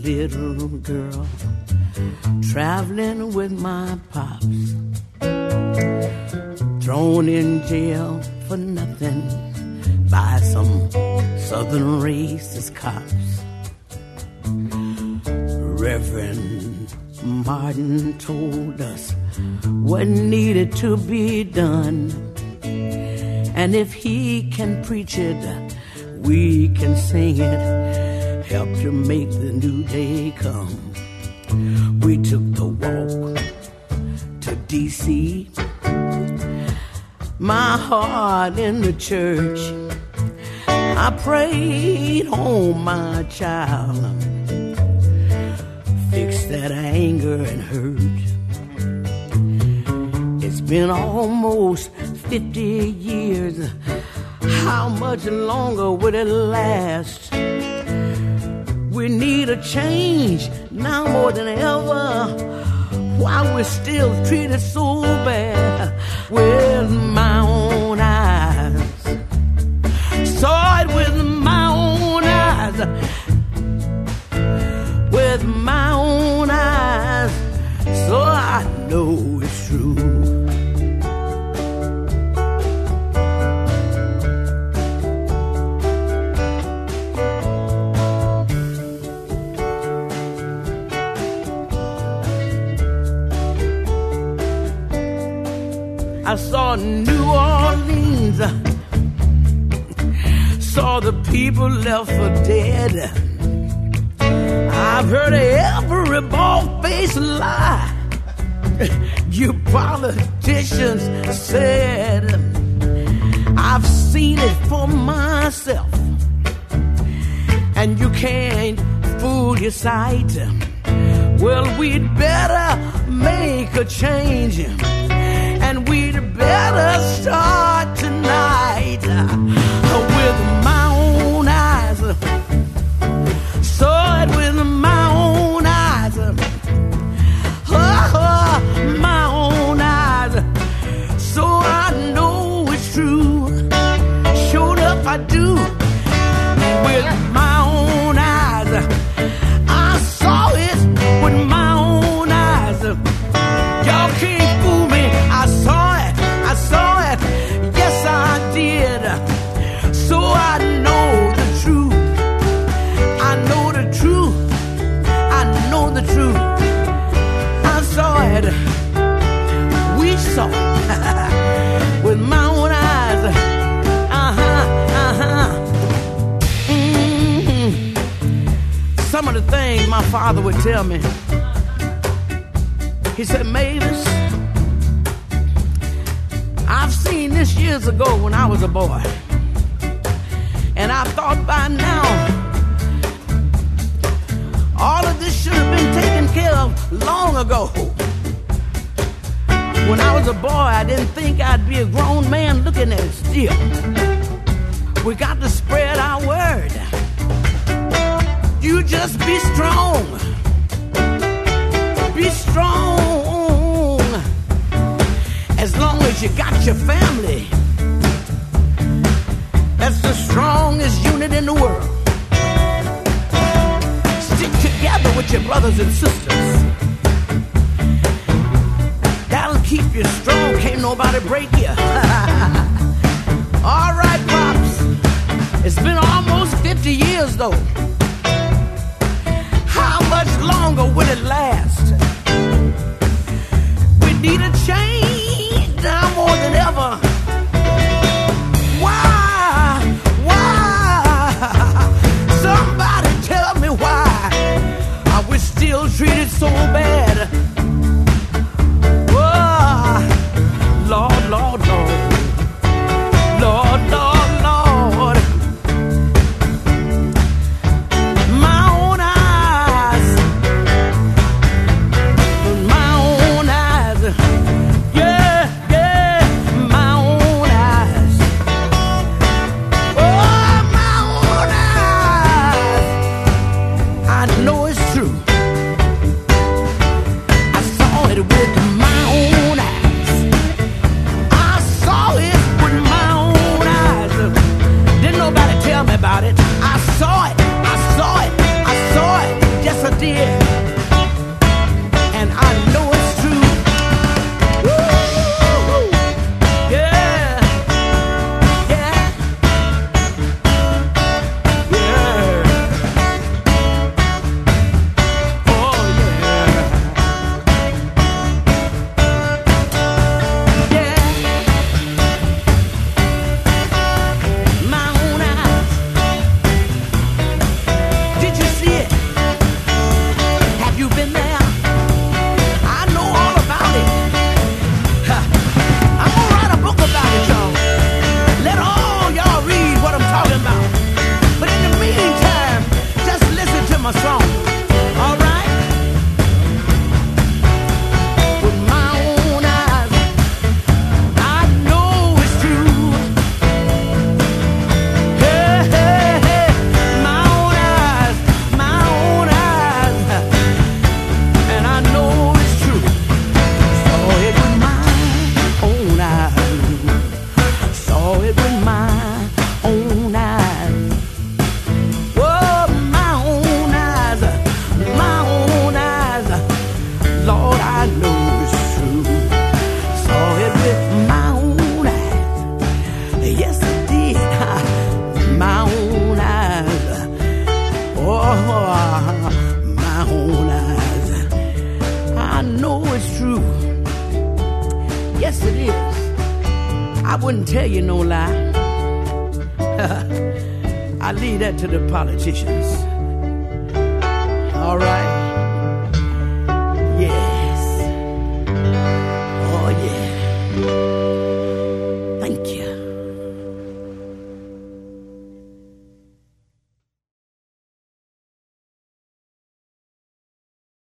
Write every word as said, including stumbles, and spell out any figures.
little girl traveling with my pops, thrown in jail for nothing by some southern racist cops. Reverend Martin told us what needed to be done, and if he can preach it, we can sing it, help to make the new day come. We took the walk to D C, my heart in the church. I prayed, oh my child, fix that anger and hurt. It's been almost fifty years. How much longer will it last? We need a change now more than ever. Why we're still treated so bad? With my own eyes, saw it with my own eyes, with my own eyes, so I know it's true. I saw New Orleans, saw the people left for dead. I've heard every bald-faced lie you politicians said. I've seen it for myself, and you can't fool your sight. Well, we'd better make a change, and we'd better start tonight. With my own eyes, saw it with my own eyes, oh, my own eyes, so I know it's true. Showed up I do, with my own eyes. I saw it with my own eyes. Y'all can't fool me. I saw it, I saw it, yes I did. So I know the truth, I know the truth, I know the truth. I saw it, we saw it, with my own eyes. Uh-huh, uh-huh. Mm-hmm. Some of the things my father would tell me, he said, Mavis, I've seen this years ago when I was a boy, and I thought by now all of this should have been taken care of long ago. When I was a boy, I didn't think I'd be a grown man looking at it still. We got to spread our word. You just be strong. Be strong. As long as you got your family, that's the strongest unit in the world. Stick together with your brothers and sisters. That'll keep you strong. Can't nobody break you. All right, Pops. It's been almost fifty years, though. How much longer will it last? We need a change now more than ever. Why? Why? Somebody tell me why are we still treated so bad? Oh, Lord, Lord, Lord. Lord, Lord, Lord. My own eyes, my own eyes, yeah, yeah, my own own eyes. Oh, my own eyes, my own eyes. Lord, I know it's true. Saw it with my own eyes. Yes, I did. My own eyes. Oh, my own eyes. I know it's true. Yes, it is. I wouldn't tell you no lie. I leave that to the politicians.